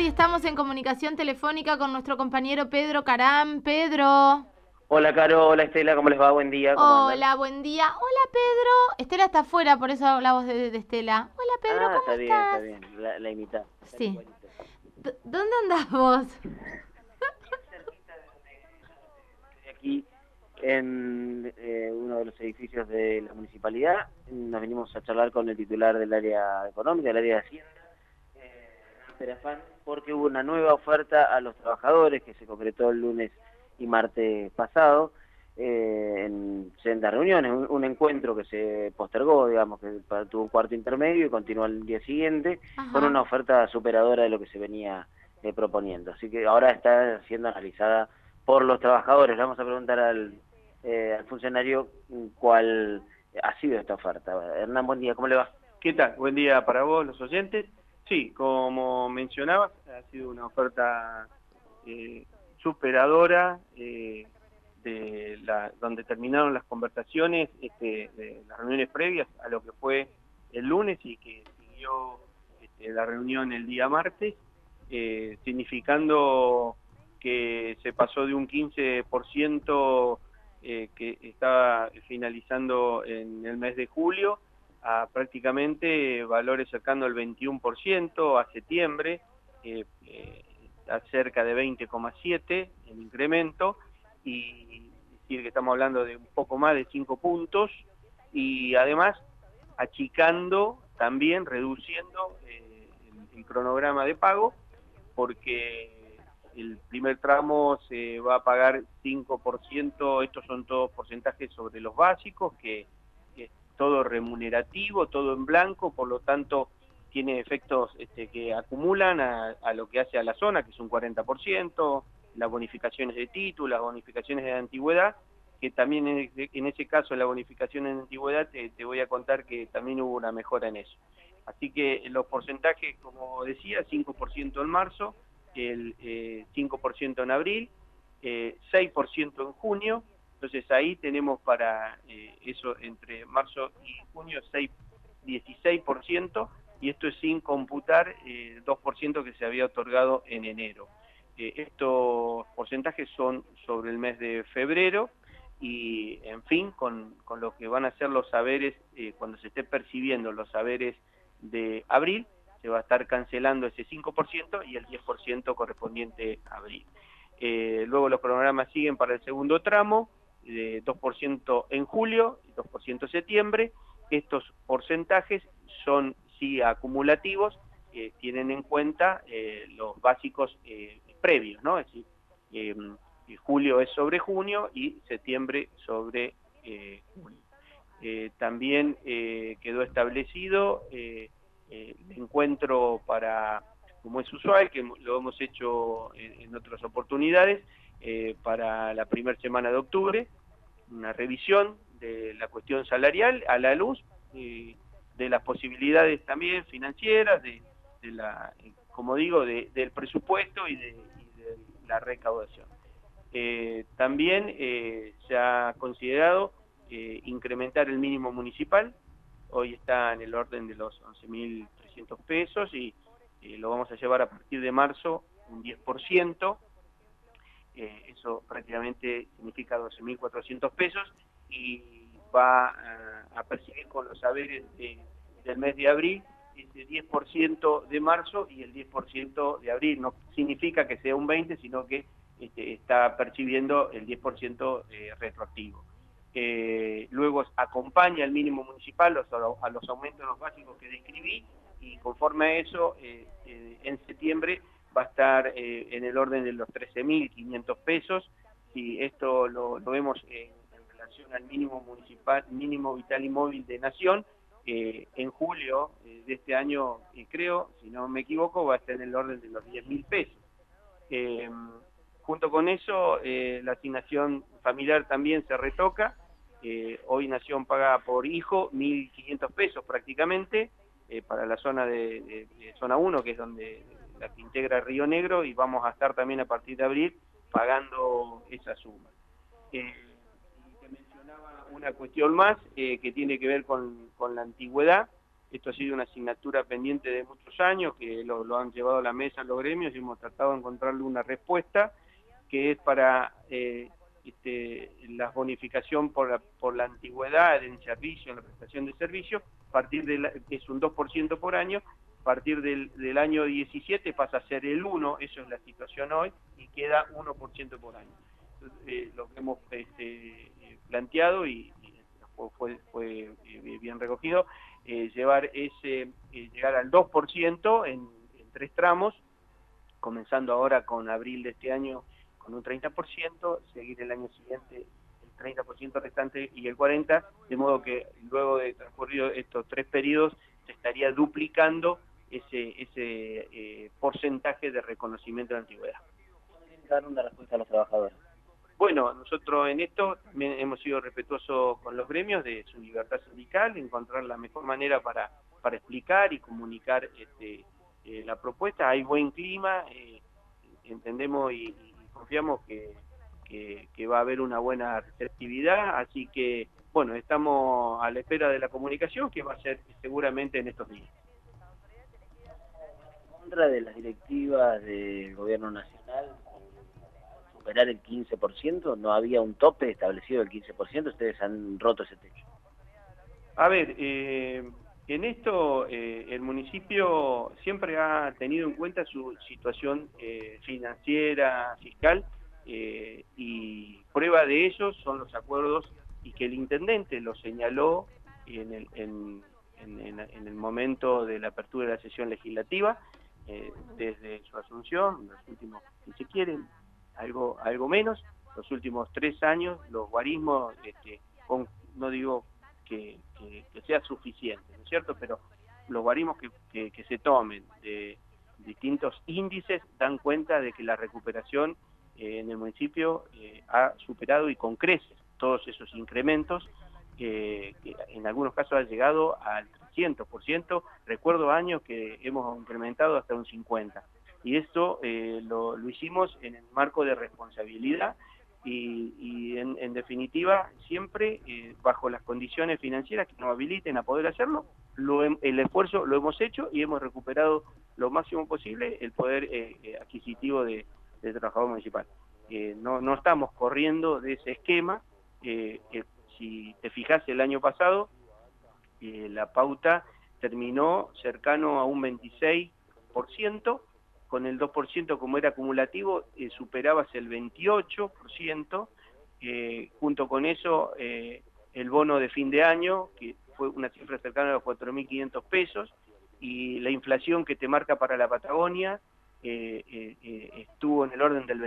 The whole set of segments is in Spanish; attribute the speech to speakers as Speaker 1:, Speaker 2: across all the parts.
Speaker 1: y estamos en comunicación telefónica con nuestro compañero Pedro Caram. Pedro.
Speaker 2: Hola Caro, hola Estela, ¿cómo les va? Buen día, ¿cómo andan?
Speaker 1: Hola, buen día. Hola, Pedro. Estela está afuera, por eso hablamos de Estela. Hola, Pedro,
Speaker 2: Ah,
Speaker 1: ¿cómo
Speaker 2: está
Speaker 1: estás?
Speaker 2: bien, la imita, tal y
Speaker 1: Sí.
Speaker 2: cualito.
Speaker 1: ¿Dónde andás vos?
Speaker 2: Bien cerquita de donde estoy aquí en uno de los edificios de la municipalidad. Nos venimos a charlar con el titular del área económica, del área de Hacienda, Perafán, porque hubo una nueva oferta a los trabajadores que se concretó el lunes y martes pasado en sendas reuniones, un encuentro que se postergó, digamos, que tuvo un cuarto intermedio y continuó al día siguiente con
Speaker 1: Ajá.
Speaker 2: una oferta superadora de lo que se venía proponiendo. Así que ahora está siendo analizada por los trabajadores. Le vamos a preguntar al funcionario cuál ha sido esta oferta. Hernán, buen día, ¿cómo le va?
Speaker 3: ¿Qué tal? Buen día para vos, los oyentes. Sí, como mencionabas, ha sido una oferta eh, superadora donde terminaron las conversaciones, de las reuniones previas a lo que fue el lunes y que siguió la reunión el día martes, significando que se pasó de un 15% que estaba finalizando en el mes de julio a prácticamente valores cercanos al 21% a septiembre, a cerca de 20,7 el incremento, y decir que estamos hablando de un poco más de 5 puntos, y además achicando también, reduciendo el cronograma de pago, porque el primer tramo se va a pagar 5%, estos son todos porcentajes sobre los básicos, que es todo remunerativo, todo en blanco, por lo tanto tiene efectos que acumulan a lo que hace a la zona, que es un 40%, las bonificaciones de título, las bonificaciones de antigüedad, que también en ese caso la bonificación en antigüedad te voy a contar que también hubo una mejora en eso. Así que los porcentajes, como decía, 5% en marzo, el 5% en abril, 6% en junio. Entonces ahí tenemos para eso entre marzo y junio 16%, y esto es sin computar 2% que se había otorgado en enero. Estos porcentajes son sobre el mes de febrero, y en fin, con lo que van a ser los saberes, cuando se esté percibiendo los saberes de abril, se va a estar cancelando ese 5% y el 10% correspondiente a abril. Luego los cronogramas siguen para el segundo tramo, de 2% en julio y 2% en septiembre. Estos porcentajes son sí acumulativos, tienen en cuenta los básicos previos, ¿no? Es decir, julio es sobre junio y septiembre sobre julio. También quedó establecido el encuentro para, como es usual, que lo hemos hecho en otras oportunidades, para la primera semana de octubre, una revisión de la cuestión salarial a la luz de las posibilidades también financieras, como digo, del presupuesto y de la recaudación. También se ha considerado incrementar el mínimo municipal. Hoy está en el orden de los 11.300 pesos y lo vamos a llevar a partir de marzo un 10%. Eso prácticamente significa 12.400 pesos, y va a percibir con los saberes del mes de abril ese 10% de marzo y el 10% de abril. No significa que sea un 20%, sino que está percibiendo el 10% retroactivo. Luego acompaña el mínimo municipal a los aumentos de los básicos que describí, y conforme a eso, en septiembre va a estar en el orden de los 13.500 pesos. Si esto lo vemos en relación al mínimo municipal, mínimo vital y móvil de Nación, en julio de este año, creo, si no me equivoco, va a estar en el orden de los 10.000 pesos. Junto con eso, la asignación familiar también se retoca. Hoy Nación paga por hijo 1.500 pesos prácticamente, para la zona de zona 1, que es donde la que integra Río Negro, y vamos a estar también a partir de abril pagando esa suma. Y te mencionaba una cuestión más que tiene que ver con la antigüedad. Esto ha sido una asignatura pendiente de muchos años, que lo han llevado a la mesa los gremios y hemos tratado de encontrarle una respuesta, que es para la bonificación por la antigüedad en servicio, en la prestación de servicio, es un 2% por año. A partir del año 17 pasa a ser el 1%, eso es la situación hoy, y queda 1% por año. Lo que hemos planteado y fue bien recogido, llegar al 2% en 3 tramos, comenzando ahora con abril de este año con un 30%, seguir el año siguiente el 30% restante y el 40%, de modo que luego de transcurrido estos 3 periodos se estaría duplicando ese porcentaje de reconocimiento de antigüedad.
Speaker 2: ¿Tienen que dar una respuesta a los trabajadores?
Speaker 3: Bueno, nosotros en esto hemos sido respetuosos con los gremios de su libertad sindical, encontrar la mejor manera para explicar y comunicar la propuesta. Hay buen clima, entendemos y confiamos que va a haber una buena receptividad, así que, bueno, estamos a la espera de la comunicación, que va a ser seguramente en estos días.
Speaker 2: ¿Contra de las directivas del gobierno nacional superar el 15%? ¿No había un tope establecido del 15%? ¿Ustedes han roto ese techo?
Speaker 3: A ver, en esto el municipio siempre ha tenido en cuenta su situación financiera, fiscal, y prueba de ello son los acuerdos, y que el intendente lo señaló en el momento de la apertura de la sesión legislativa, desde su asunción, los últimos, si se quieren, algo menos, los últimos 3 años, los guarismos, no digo que sea suficiente, ¿no es cierto?, pero los guarismos que se tomen de distintos índices dan cuenta de que la recuperación en el municipio ha superado y con creces todos esos incrementos, que en algunos casos ha llegado al 300%, recuerdo años que hemos incrementado hasta un 50%. Y esto lo hicimos en el marco de responsabilidad y en definitiva siempre bajo las condiciones financieras que nos habiliten a poder hacerlo. El esfuerzo lo hemos hecho y hemos recuperado lo máximo posible el poder adquisitivo del trabajador municipal. No estamos corriendo de ese esquema. Si te fijas, el año pasado la pauta terminó cercano a un 26%, con el 2% como era acumulativo, superabas el 28%, junto con eso el bono de fin de año, que fue una cifra cercana a los 4.500 pesos, y la inflación que te marca para la Patagonia estuvo en el orden del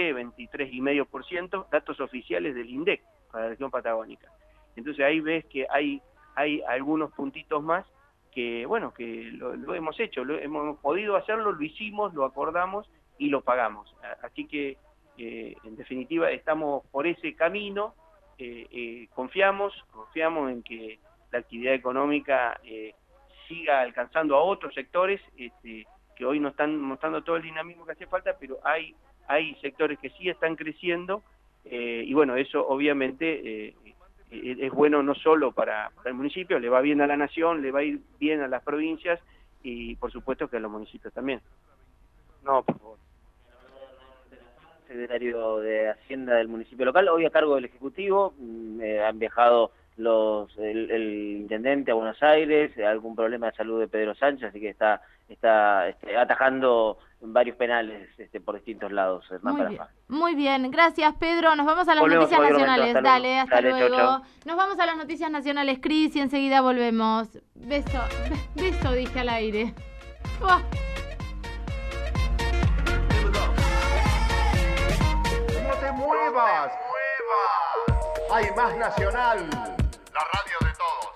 Speaker 3: 23,5%, datos oficiales del INDEC para la región patagónica. Entonces ahí ves que hay algunos puntitos más que, bueno, que lo hemos hecho, hemos podido hacerlo, lo hicimos, lo acordamos y lo pagamos. Así que, en definitiva, estamos por ese camino, confiamos en que la actividad económica siga alcanzando a otros sectores que hoy no están mostrando todo el dinamismo que hace falta, pero hay sectores que sí están creciendo, y bueno, eso obviamente es bueno no solo para el municipio, le va bien a la nación, le va a ir bien a las provincias y por supuesto que a los municipios también. No, por favor.
Speaker 2: Secretario de Hacienda del municipio local, hoy a cargo del Ejecutivo, han viajado el intendente a Buenos Aires, algún problema de salud de Pedro Sánchez, así que está atajando varios penales por distintos lados.
Speaker 1: Muy bien, gracias Pedro. Nos vamos a las noticias nacionales. Dale, hasta luego. Chau. Nos vamos a las noticias nacionales, Cris, y enseguida volvemos. Beso dije al aire. ¡Oh!
Speaker 4: ¡No te muevas! ¡Hay más Nacional! La radio de todos.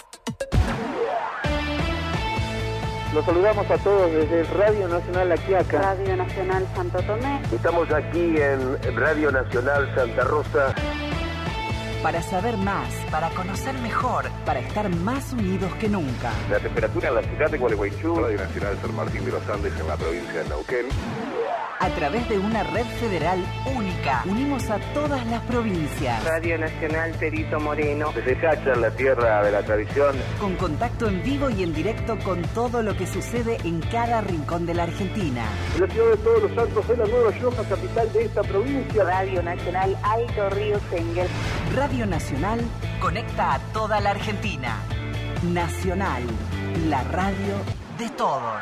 Speaker 5: Los saludamos a todos desde Radio Nacional La Quiaca.
Speaker 6: Radio Nacional Santo Tomé.
Speaker 7: Estamos aquí en Radio Nacional Santa Rosa.
Speaker 6: para saber más, para conocer mejor, para estar más unidos que nunca.
Speaker 7: La temperatura en la ciudad de Gualeguaychú, Radio Nacional San Martín de los Andes en la provincia de Neuquén.
Speaker 6: A través de una red federal única, unimos a todas las provincias.
Speaker 8: Radio Nacional Perito Moreno.
Speaker 7: Desde Chacha, la tierra de la tradición.
Speaker 6: Con contacto en vivo y en directo con todo lo que sucede en cada rincón de la Argentina.
Speaker 5: En la ciudad de Todos los Santos de la Nueva York, capital de esta provincia.
Speaker 8: Radio Nacional Alto Río Sengel.
Speaker 6: Radio Nacional conecta a toda la Argentina. Nacional, la radio de todos.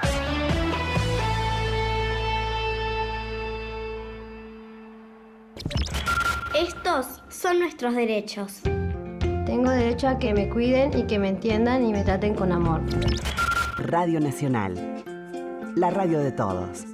Speaker 9: Estos son nuestros derechos. Tengo derecho a que me cuiden y que me entiendan y me traten con amor.
Speaker 6: Radio Nacional, la radio de todos.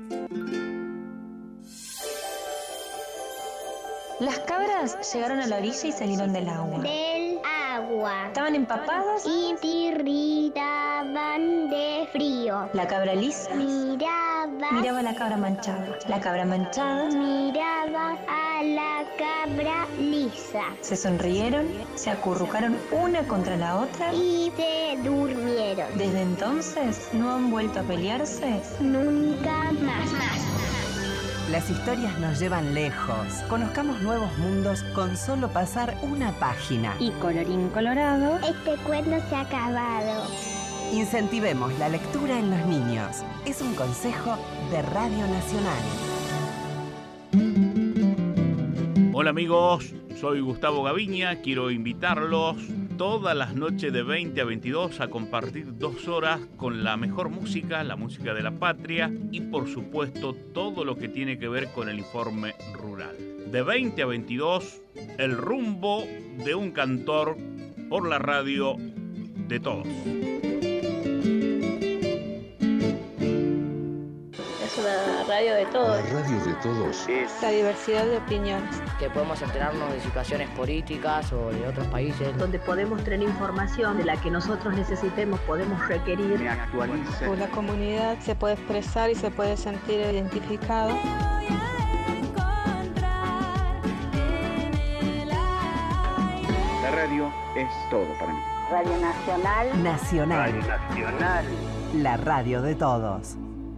Speaker 10: Las cabras llegaron a la orilla y salieron del agua. Estaban empapadas
Speaker 9: y tiritaban de frío.
Speaker 10: La cabra lisa miraba a la cabra manchada. La cabra manchada
Speaker 9: miraba a la cabra lisa.
Speaker 10: Se sonrieron, se acurrucaron una contra la otra
Speaker 9: y se durmieron.
Speaker 10: Desde entonces no han vuelto a pelearse
Speaker 9: nunca más.
Speaker 6: Las historias nos llevan lejos. Conozcamos nuevos mundos con solo pasar una página.
Speaker 9: Y colorín colorado, este cuento se ha acabado.
Speaker 6: Incentivemos la lectura en los niños. Es un consejo de Radio Nacional.
Speaker 11: Hola amigos, soy Gustavo Gaviña. Quiero invitarlos todas las noches de 20 a 22 a compartir 2 horas con la mejor música, la música de la patria y por supuesto todo lo que tiene que ver con el informe rural. De 20 a 22, el rumbo de un cantor por la radio de todos.
Speaker 12: Es una radio de todos.
Speaker 13: La radio de todos
Speaker 12: es la diversidad de opiniones.
Speaker 14: Que podemos enterarnos de situaciones políticas o de otros países.
Speaker 15: Donde podemos tener información de la que nosotros necesitemos, podemos requerir.
Speaker 12: Me actualiza. La comunidad se puede expresar y se puede sentir identificado.
Speaker 13: La radio es todo para mí.
Speaker 8: Radio Nacional.
Speaker 6: Nacional.
Speaker 2: Radio Nacional.
Speaker 6: La radio de todos.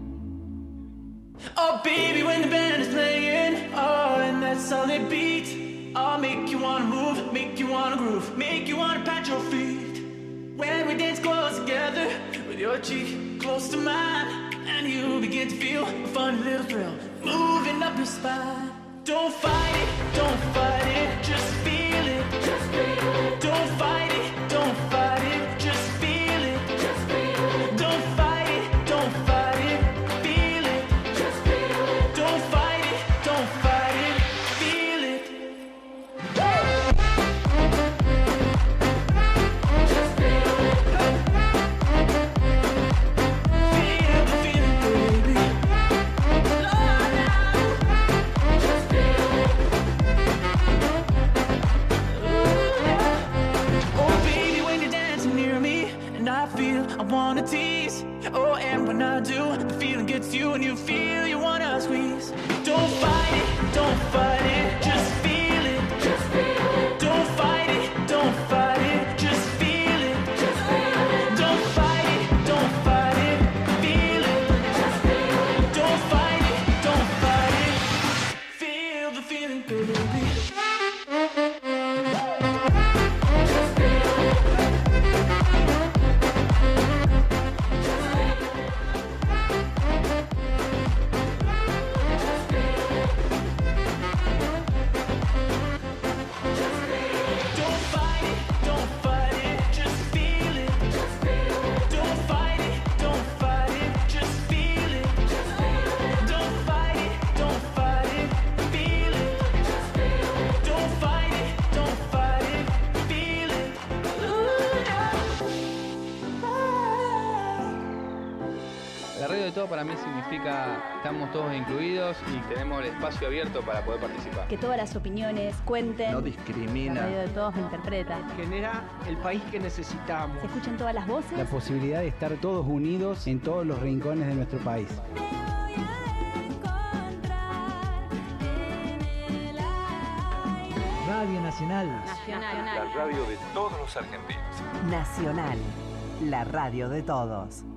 Speaker 16: Oh baby, when the band is playing, oh, and that song they beat, I'll make you wanna move, make you wanna groove, make you wanna pat your feet. When we dance close together, with your cheek close to mine, and you begin to feel a funny little thrill, moving up your spine. Don't fight it, just feel it, just feel it. Don't fight it, just feel it, just feel it. Don't fight it, feel it, just feel it. Don't fight it, feel it. Just feel it. Feel the feeling, baby. Lord, now. Just feel it. Oh baby, when you're dancing near me, and I feel I wanna tease. Oh, and when I do, the feeling gets you, and you feel you wanna squeeze. Don't fight it, just feel it, just feel it. Don't fight it, just feel it, just feel it. Don't fight it, feel it, just feel it. Don't fight it, feel the feeling, baby.
Speaker 17: Para mí significa estamos todos incluidos y tenemos el espacio abierto para poder participar.
Speaker 18: Que todas las opiniones cuenten.
Speaker 17: No discrimina.
Speaker 18: La radio de todos interpreta.
Speaker 19: Genera el país que necesitamos.
Speaker 18: Se escuchan todas las voces.
Speaker 20: La posibilidad de estar todos unidos en todos los rincones de nuestro país.
Speaker 21: Radio Nacional.
Speaker 7: La radio de todos los argentinos.
Speaker 6: Nacional, la radio de todos.